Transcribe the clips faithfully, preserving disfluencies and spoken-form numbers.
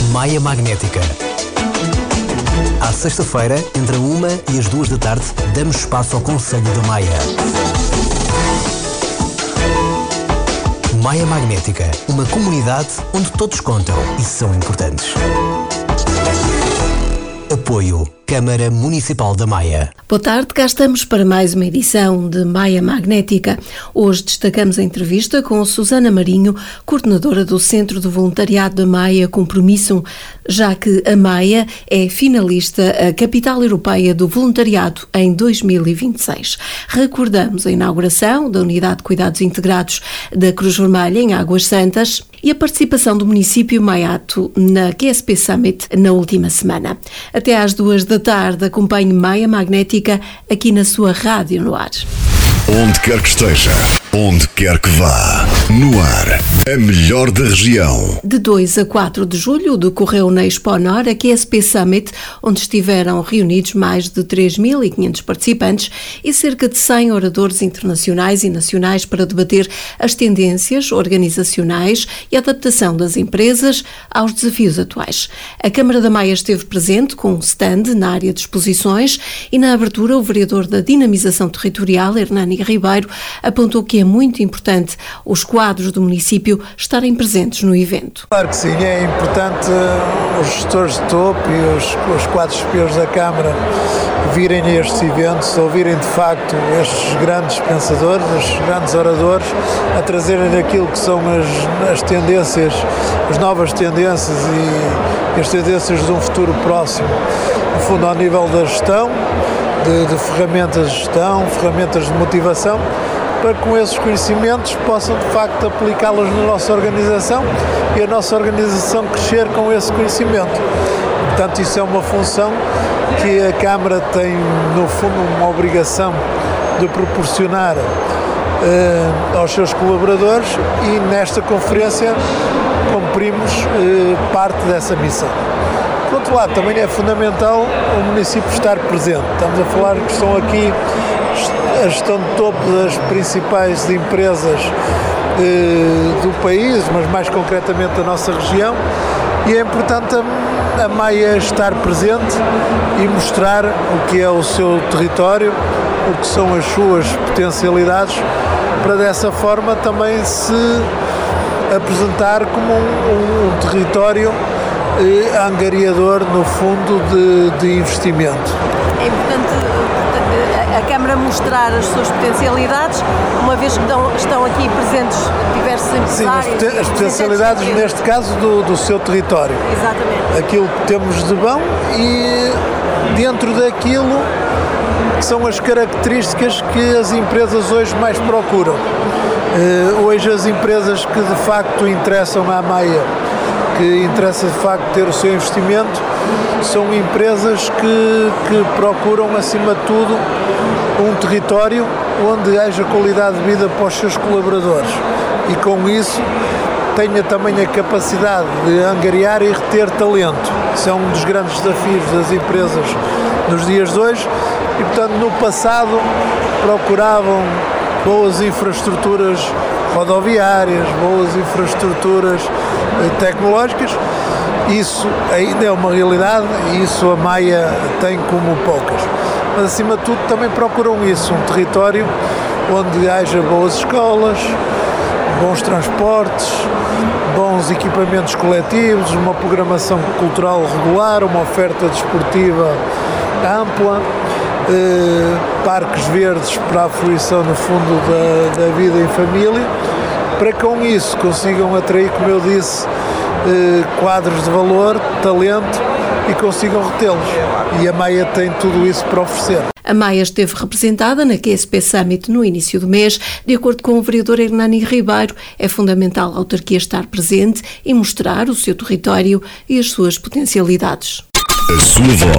Maia Magnética. À sexta-feira, entre a uma e as duas da tarde, damos espaço ao Conselho da Maia. Maia Magnética, uma comunidade onde todos contam e são importantes. Apoio Câmara Municipal da Maia. Boa tarde, cá estamos para mais uma edição de Maia Magnética. Hoje destacamos a entrevista com Susana Marinho, coordenadora do Centro de Voluntariado da Maia Compromisso, já que a Maia é finalista a Capital Europeia do Voluntariado em dois mil e vinte e seis. Recordamos a inauguração da Unidade de Cuidados Integrados da Cruz Vermelha em Águas Santas e a participação do município Maiato na Q S P Summit na última semana. Até às duas da tarde acompanhe Maia Magnética aqui na sua Rádio no Ar. Onde quer que esteja, onde quer que vá, no ar, a melhor da região. De dois a quatro de julho decorreu na Expo Nor a Q S P Summit, onde estiveram reunidos mais de três mil e quinhentos participantes e cerca de cem oradores internacionais e nacionais para debater as tendências organizacionais e a adaptação das empresas aos desafios atuais. A Câmara da Maia esteve presente com um stand na área de exposições e na abertura o vereador da Dinamização Territorial, Hernani Ribeiro, apontou que é muito importante os quadros do município estarem presentes no evento. Claro que sim, é importante os gestores de topo e os, os quadros superiores da Câmara virem a estes eventos, ouvirem de facto estes grandes pensadores, estes grandes oradores, a trazerem aquilo que são as, as tendências, as novas tendências e as tendências de um futuro próximo, no fundo ao nível da gestão, de, de ferramentas de gestão, ferramentas de motivação, para que com esses conhecimentos possam de facto aplicá-los na nossa organização e a nossa organização crescer com esse conhecimento. Portanto, isso é uma função que a Câmara tem, no fundo, uma obrigação de proporcionar uh, aos seus colaboradores e nesta conferência cumprimos uh, parte dessa missão. Por outro lado, também é fundamental o município estar presente. Estamos a falar que estão aqui a gestão de topo das principais empresas eh, do país, mas mais concretamente da nossa região, e é importante a, a Maia estar presente e mostrar o que é o seu território, o que são as suas potencialidades, para dessa forma também se apresentar como um, um, um território eh, angariador, no fundo, de, de investimento. É importante a Câmara mostrar as suas potencialidades, uma vez que estão, estão aqui presentes diversos empresários. Sim, as, as potencialidades, neste caso, do, do seu território. Exatamente. Aquilo que temos de bom e dentro daquilo que são as características que as empresas hoje mais procuram. Uh, hoje as empresas que de facto interessam à Maia, que interessa de facto ter o seu investimento, são empresas que, que procuram, acima de tudo, um território onde haja qualidade de vida para os seus colaboradores e com isso tenha também a capacidade de angariar e reter talento. Isso é um dos grandes desafios das empresas nos dias de hoje e, portanto, no passado procuravam boas infraestruturas rodoviárias, boas infraestruturas tecnológicas. Isso ainda é uma realidade e isso a Maia tem como poucas. Mas, acima de tudo, também procuram isso, um território onde haja boas escolas, bons transportes, bons equipamentos coletivos, uma programação cultural regular, uma oferta desportiva ampla, eh, parques verdes para a fruição, no fundo, da, da vida em família, para que com isso consigam atrair, como eu disse, eh, quadros de valor, talento e consigam retê-los. E a Maia tem tudo isso para oferecer. A Maia esteve representada na Q S P Summit no início do mês. De acordo com o vereador Hernani Ribeiro, é fundamental a autarquia estar presente e mostrar o seu território e as suas potencialidades. A sua voz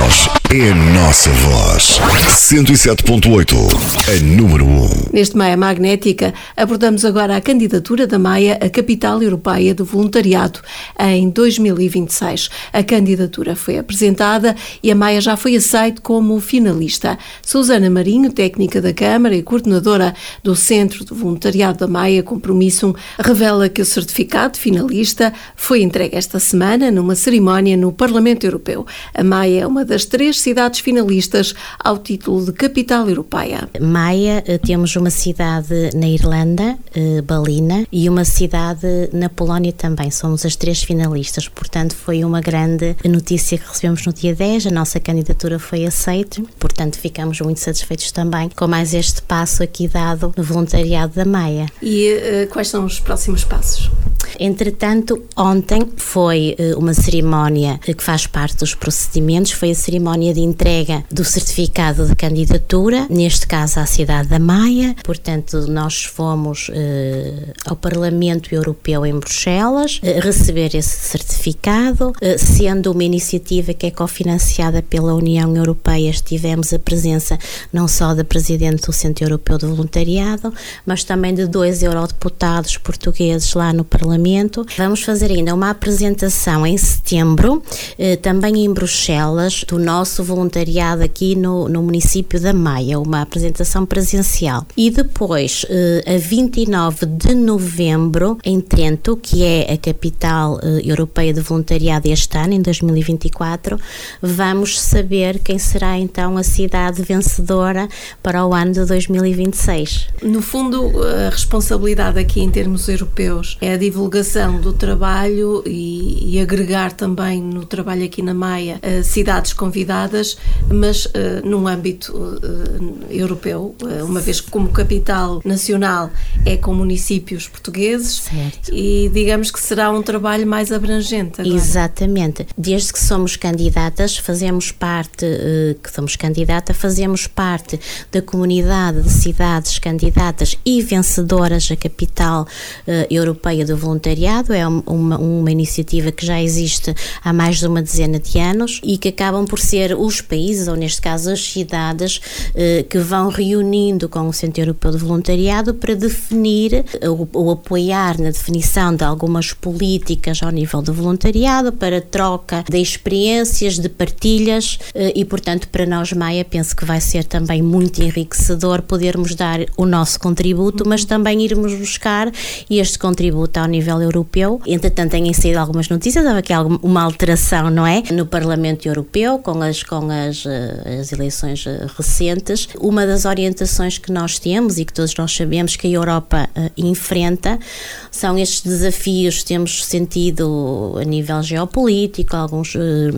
é a nossa voz. cento e sete ponto oito, a número um. Neste Maia Magnética, abordamos agora a candidatura da Maia à Capital Europeia do Voluntariado em dois mil e vinte e seis. A candidatura foi apresentada e a Maia já foi aceita como finalista. Susana Marinho, técnica da Câmara e coordenadora do Centro de Voluntariado da Maia Compromisso, revela que o certificado de finalista foi entregue esta semana numa cerimónia no Parlamento Europeu. A Maia é uma das três cidades finalistas ao título de Capital Europeia. Maia, temos uma cidade na Irlanda, Balina, e uma cidade na Polónia também. Somos as três finalistas, portanto foi uma grande notícia que recebemos no dia dez, a nossa candidatura foi aceita, portanto ficamos muito satisfeitos também com mais este passo aqui dado no voluntariado da Maia. E uh, quais são os próximos passos? Entretanto, ontem foi uh, uma cerimónia uh, que faz parte dos procedimentos, foi a cerimónia de entrega do certificado de candidatura, neste caso à cidade da Maia. Portanto, nós fomos uh, ao Parlamento Europeu em Bruxelas uh, receber esse certificado, uh, sendo uma iniciativa que é cofinanciada pela União Europeia. Tivemos a presença não só da Presidente do Centro Europeu de Voluntariado, mas também de dois eurodeputados portugueses lá no Parlamento. Vamos fazer ainda uma apresentação em setembro, eh, também em Bruxelas, do nosso voluntariado aqui no, no município da Maia, uma apresentação presencial. E depois, eh, a vinte e nove de novembro, em Trento, que é a capital eh, europeia de voluntariado este ano, em dois mil e vinte e quatro, vamos saber quem será então a cidade vencedora para o ano de dois mil e vinte e seis. No fundo, a responsabilidade aqui em termos europeus é a divulgação do trabalho e, e agregar também no trabalho aqui na Maia uh, cidades convidadas, mas uh, num âmbito uh, europeu, uh, uma vez que como capital nacional é com municípios portugueses. Certo. E digamos que será um trabalho mais abrangente agora. Exatamente. Desde que somos candidatas, fazemos parte, uh, que somos candidata, fazemos parte da comunidade de cidades candidatas e vencedoras à capital uh, europeia do voluntariado. É uma, uma iniciativa que já existe há mais de uma dezena de anos e que acabam por ser os países, ou neste caso as cidades, uh, que vão reunindo com o Centro Europeu de Voluntariado para definir ou, ou apoiar na definição de algumas políticas ao nível do voluntariado, para troca de experiências, de partilhas uh, e, portanto, para nós, Maia, penso que vai ser também muito enriquecedor podermos dar o nosso contributo, mas também irmos buscar este contributo ao nível europeu. Entretanto, têm saído algumas notícias, houve aqui uma alteração, não é? No Parlamento Europeu, com as, com as, as eleições recentes. Uma das orientações que nós temos e que todos nós sabemos que a Europa uh, enfrenta são estes desafios. Temos sentido a nível geopolítico alguns uh,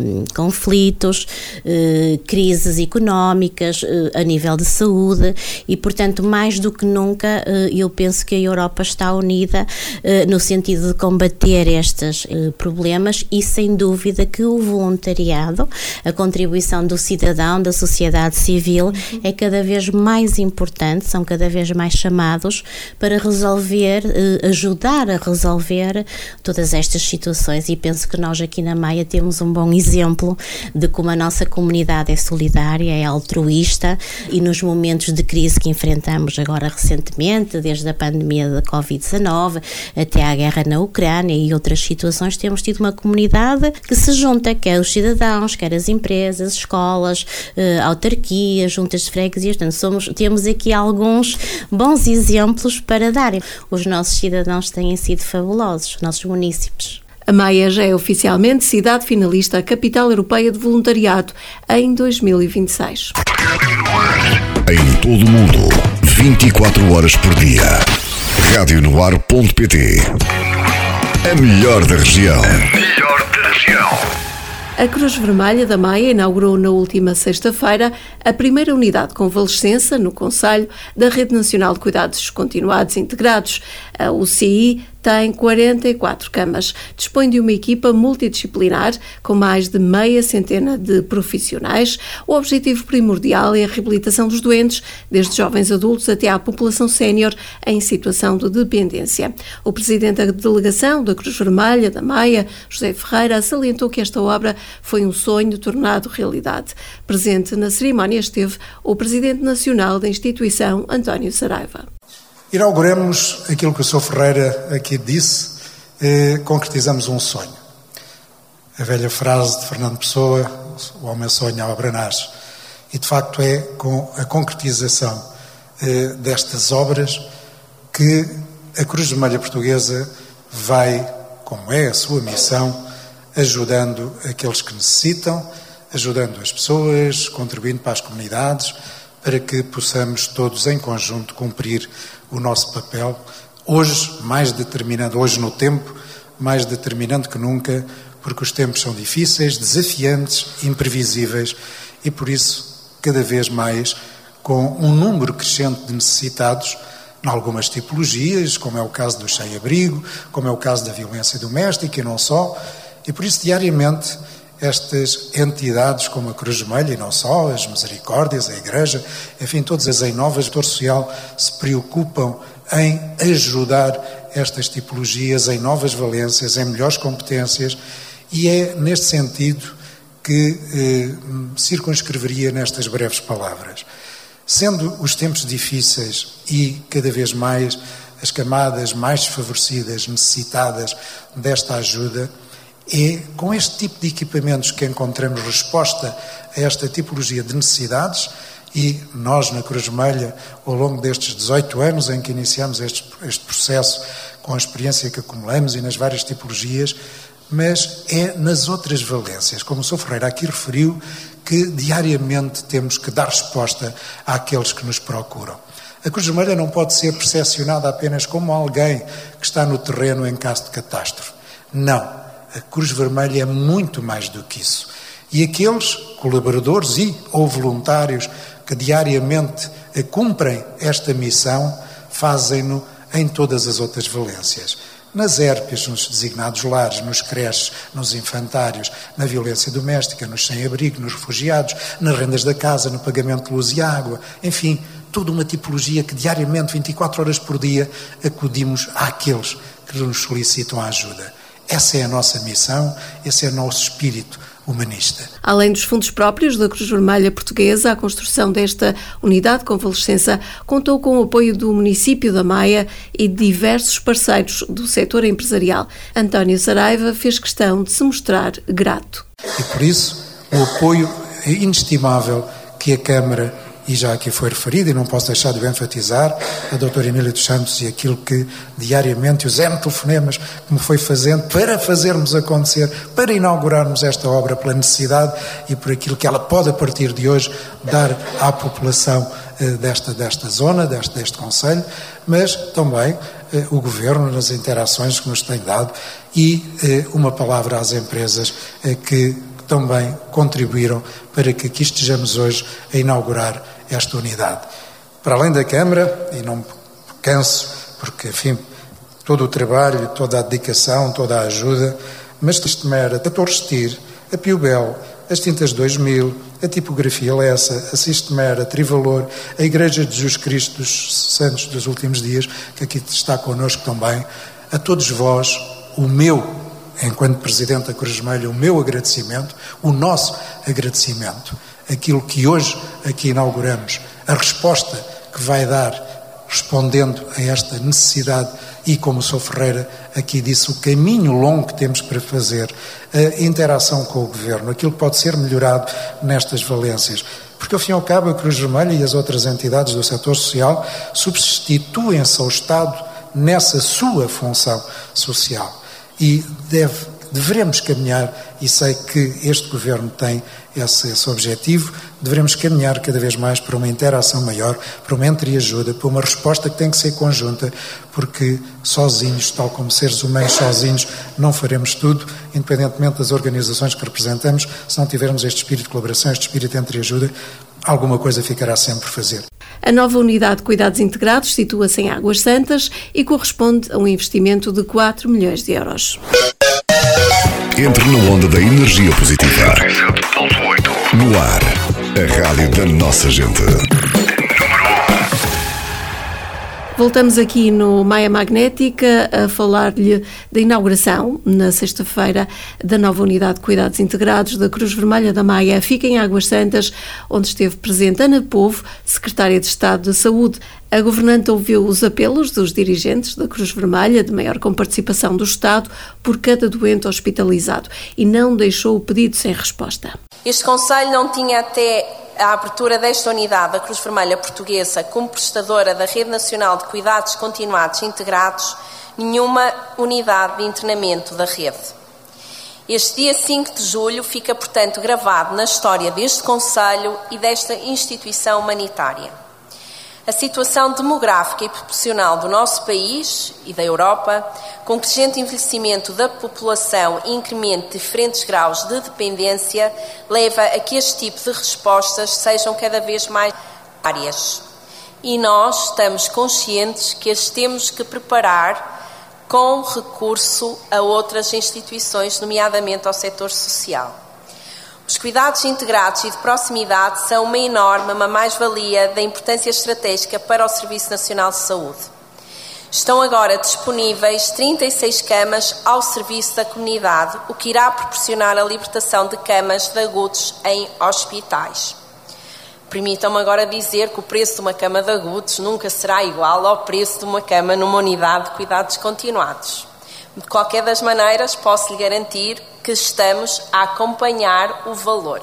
conflitos, uh, crises económicas, uh, a nível de saúde e, portanto, mais do que nunca, uh, eu penso que a Europa está unida uh, no sentido de combater estes uh, problemas e, sem dúvida, que o voluntariado, a contribuição do cidadão, da sociedade civil, uhum. é cada vez mais importante, são cada vez mais chamados para resolver, uh, ajudar a resolver todas estas situações, e penso que nós aqui na Maia temos um bom exemplo de como a nossa comunidade é solidária, é altruísta, e nos momentos de crise que enfrentamos agora recentemente, desde a pandemia da covid dezanove até à guerra na Ucrânia e outras situações, temos tido uma comunidade que se junta, quer os cidadãos, quer as empresas, escolas, eh, autarquias, juntas de freguesias. Portanto, somos, temos aqui alguns bons exemplos para dar. Os nossos cidadãos têm sido fabulosos, os nossos munícipes. A Maia já é oficialmente cidade finalista à Capital Europeia de Voluntariado em dois mil e vinte e seis. Em todo o mundo, vinte e quatro horas por dia. rádio no ar ponto pt. A melhor da região. A melhor da região. A Cruz Vermelha da Maia inaugurou na última sexta-feira a primeira unidade de convalescença no concelho da Rede Nacional de Cuidados Continuados Integrados. A U C I tem quarenta e quatro camas. Dispõe de uma equipa multidisciplinar com mais de meia centena de profissionais. O objetivo primordial é a reabilitação dos doentes, desde jovens adultos até à população sénior em situação de dependência. O presidente da delegação da Cruz Vermelha da Maia, José Ferreira, salientou que esta obra foi um sonho tornado realidade. Presente na cerimónia esteve o presidente nacional da instituição, António Saraiva. Inauguramos aquilo que o senhor Ferreira aqui disse, eh, concretizamos um sonho. A velha frase de Fernando Pessoa, o homem sonha, a obra nasce. E de facto é com a concretização eh, destas obras que a Cruz Vermelha Portuguesa vai, como é a sua missão, ajudando aqueles que necessitam, ajudando as pessoas, contribuindo para as comunidades, para que possamos todos em conjunto cumprir o nosso papel, hoje mais determinante, hoje no tempo, mais determinante que nunca, porque os tempos são difíceis, desafiantes, imprevisíveis e por isso, cada vez mais, com um número crescente de necessitados, em algumas tipologias, como é o caso do sem-abrigo, como é o caso da violência doméstica e não só, e por isso diariamente estas entidades como a Cruz Vermelha e não só, as Misericórdias, a Igreja, enfim, todas as em novas, o setor social se preocupam em ajudar estas tipologias em novas valências, em melhores competências e é neste sentido que eh, circunscreveria nestas breves palavras. Sendo os tempos difíceis e cada vez mais as camadas mais desfavorecidas, necessitadas desta ajuda, é com este tipo de equipamentos que encontramos resposta a esta tipologia de necessidades e nós na Cruz Vermelha, ao longo destes dezoito anos em que iniciamos este, este processo, com a experiência que acumulamos e nas várias tipologias, mas é nas outras valências, como o senhor Ferreira aqui referiu, que diariamente temos que dar resposta àqueles que nos procuram. A Cruz Vermelha não pode ser percepcionada apenas como alguém que está no terreno em caso de catástrofe. Não. A Cruz Vermelha é muito mais do que isso. E aqueles colaboradores e ou voluntários que diariamente cumprem esta missão, fazem-no em todas as outras valências. Nas érpias, nos designados lares, nos creches, nos infantários, na violência doméstica, nos sem-abrigo, nos refugiados, nas rendas da casa, no pagamento de luz e água, enfim, toda uma tipologia que diariamente, vinte e quatro horas por dia, acudimos àqueles que nos solicitam a ajuda. Essa é a nossa missão, esse é o nosso espírito humanista. Além dos fundos próprios da Cruz Vermelha Portuguesa, a construção desta unidade de convalescença contou com o apoio do município da Maia e de diversos parceiros do setor empresarial. António Saraiva fez questão de se mostrar grato. E por isso, o apoio inestimável que a Câmara, e já aqui foi referido, e não posso deixar de o enfatizar, a doutora Emília dos Santos e aquilo que diariamente, os N telefonemas que me foi fazendo para fazermos acontecer, para inaugurarmos esta obra pela necessidade e por aquilo que ela pode a partir de hoje dar à população eh, desta, desta zona, deste, deste concelho, mas também eh, o Governo nas interações que nos tem dado e eh, uma palavra às empresas eh, que também contribuíram para que aqui estejamos hoje a inaugurar esta unidade. Para além da Câmara, e não me canso, porque, enfim, todo o trabalho, toda a dedicação, toda a ajuda, mas Sistemera, a Torres Tir, a Piubel, as Tintas dois mil, a Tipografia Lessa, a Sistemera, a Trivalor, a Igreja de Jesus Cristo dos Santos dos Últimos Dias, que aqui está connosco também, a todos vós, o meu enquanto Presidente da Cruz Vermelha, o meu agradecimento, o nosso agradecimento, aquilo que hoje aqui inauguramos, a resposta que vai dar, respondendo a esta necessidade e, como o senhor Ferreira aqui disse, o caminho longo que temos para fazer, a interação com o Governo, aquilo que pode ser melhorado nestas valências. Porque, ao fim e ao cabo, a Cruz Vermelha e as outras entidades do setor social substituem-se ao Estado nessa sua função social. E deve, deveremos caminhar, e sei que este Governo tem esse, esse objetivo, devemos caminhar cada vez mais para uma interação maior, para uma entreajuda, para uma resposta que tem que ser conjunta, porque sozinhos, tal como seres humanos sozinhos, não faremos tudo, independentemente das organizações que representamos, se não tivermos este espírito de colaboração, este espírito de entreajuda, alguma coisa ficará sempre por fazer. A nova unidade de cuidados integrados situa-se em Águas Santas e corresponde a um investimento de quatro milhões de euros. Entre na onda da energia positiva. No ar, a rádio da nossa gente. Voltamos aqui no Maia Magnética a falar-lhe da inauguração, na sexta-feira, da nova unidade de cuidados integrados da Cruz Vermelha da Maia. Fica em Águas Santas, onde esteve presente Ana Povo, secretária de Estado da Saúde. A governante ouviu os apelos dos dirigentes da Cruz Vermelha de maior comparticipação do Estado por cada doente hospitalizado e não deixou o pedido sem resposta. Este Conselho não tinha até a abertura desta unidade da Cruz Vermelha Portuguesa como prestadora da Rede Nacional de Cuidados Continuados Integrados nenhuma unidade de internamento da rede. Este dia cinco de julho fica, portanto, gravado na história deste Conselho e desta instituição humanitária. A situação demográfica e populacional do nosso país e da Europa, com crescente envelhecimento da população e incremento de diferentes graus de dependência, leva a que este tipo de respostas sejam cada vez mais áreas. E nós estamos conscientes que as temos que preparar com recurso a outras instituições, nomeadamente ao setor social. Os cuidados integrados e de proximidade são uma enorme, uma mais-valia da importância estratégica para o Serviço Nacional de Saúde. Estão agora disponíveis trinta e seis camas ao serviço da comunidade, o que irá proporcionar a libertação de camas de agudos em hospitais. Permitam-me agora dizer que o preço de uma cama de agudos nunca será igual ao preço de uma cama numa unidade de cuidados continuados. De qualquer das maneiras, posso lhe garantir que estamos a acompanhar o valor.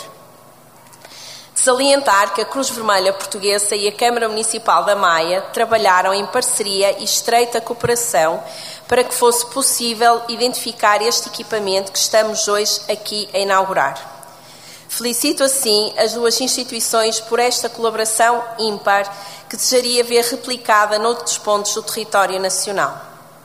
Salientar que a Cruz Vermelha Portuguesa e a Câmara Municipal da Maia trabalharam em parceria e estreita cooperação para que fosse possível identificar este equipamento que estamos hoje aqui a inaugurar. Felicito assim as duas instituições por esta colaboração ímpar que desejaria ver replicada noutros pontos do território nacional.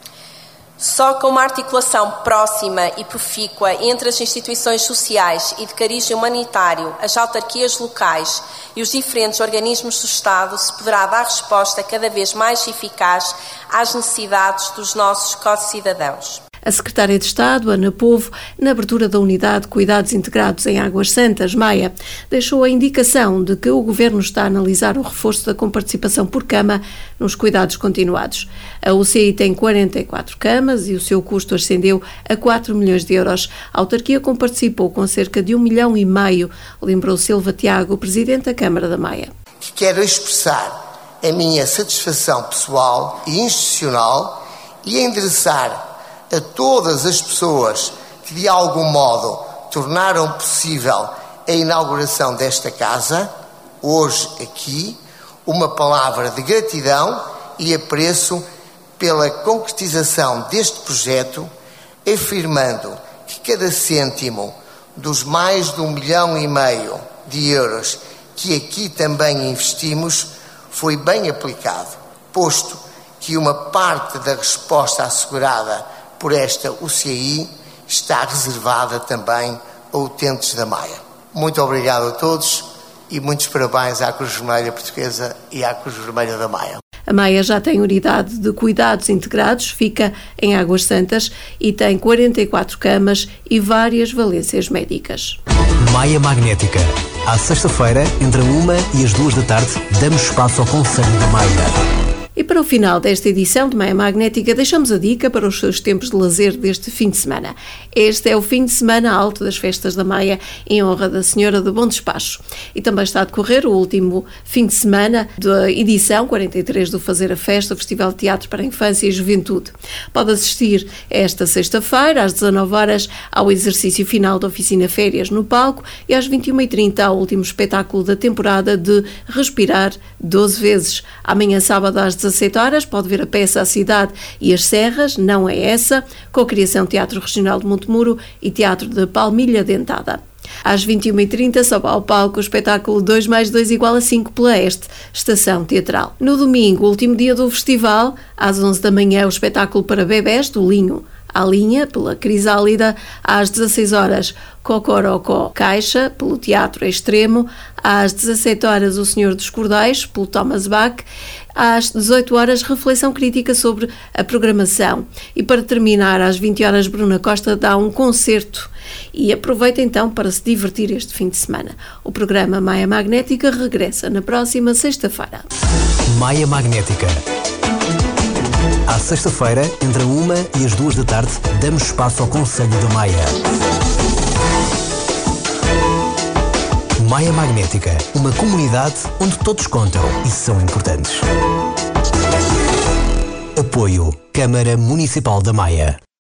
Só com uma articulação próxima e profícua entre as instituições sociais e de cariz humanitário, as autarquias locais e os diferentes organismos do Estado se poderá dar resposta cada vez mais eficaz às necessidades dos nossos co-cidadãos. A secretária de Estado, Ana Povo, na abertura da unidade de cuidados integrados em Águas Santas, Maia, deixou a indicação de que o Governo está a analisar o reforço da comparticipação por cama nos cuidados continuados. A U C I tem quarenta e quatro camas e o seu custo ascendeu a quatro milhões de euros. A autarquia comparticipou com cerca de um milhão e meio, lembrou Silva Tiago, presidente da Câmara da Maia. Quero expressar a minha satisfação pessoal e institucional e endereçar a todas as pessoas que de algum modo tornaram possível a inauguração desta casa, hoje aqui, uma palavra de gratidão e apreço pela concretização deste projeto, afirmando que cada cêntimo dos mais de um milhão e meio de euros que aqui também investimos foi bem aplicado, posto que uma parte da resposta assegurada por esta U C I está reservada também a utentes da Maia. Muito obrigado a todos e muitos parabéns à Cruz Vermelha Portuguesa e à Cruz Vermelha da Maia. A Maia já tem unidade de cuidados integrados, fica em Águas Santas e tem quarenta e quatro camas e várias valências médicas. Maia Magnética. À sexta-feira, entre a uma e as duas da tarde, damos espaço ao Conselho da Maia. E para o final desta edição de Maia Magnética, deixamos a dica para os seus tempos de lazer deste fim de semana. Este é o fim de semana alto das festas da Maia, em honra da Senhora do Bom Despacho. E também está a decorrer o último fim de semana da edição quarenta e três do Fazer a Festa, o Festival de Teatro para a Infância e Juventude. Pode assistir esta sexta-feira, às dezanove horas, ao exercício final da Oficina Férias no palco e às vinte e uma e trinta ao último espetáculo da temporada de Respirar doze vezes. Amanhã, sábado, às dezassete horas, pode ver a peça A Cidade e as Serras, Não é Essa, com a criação Teatro Regional de Montemuro e Teatro de Palmilha Dentada. Às vinte e uma e trinta, sobe ao palco o espetáculo dois mais dois igual a cinco pela Este, Estação Teatral. No domingo, último dia do festival, às onze da manhã, o espetáculo para bebés do Linho. à linha, pela Crisálida, às dezasseis horas, Cocorocó Caixa, pelo Teatro Extremo, às dezassete horas, O Senhor dos Cordéis, pelo Thomas Bach, às dezoito horas, reflexão crítica sobre a programação. E para terminar, às vinte horas, Bruna Costa dá um concerto. E aproveita então para se divertir este fim de semana. O programa Maia Magnética regressa na próxima sexta-feira. Maia Magnética. À sexta-feira, entre a uma e as duas da tarde, damos espaço ao Conselho da Maia. Maia Magnética, uma comunidade onde todos contam e são importantes. Apoio Câmara Municipal da Maia.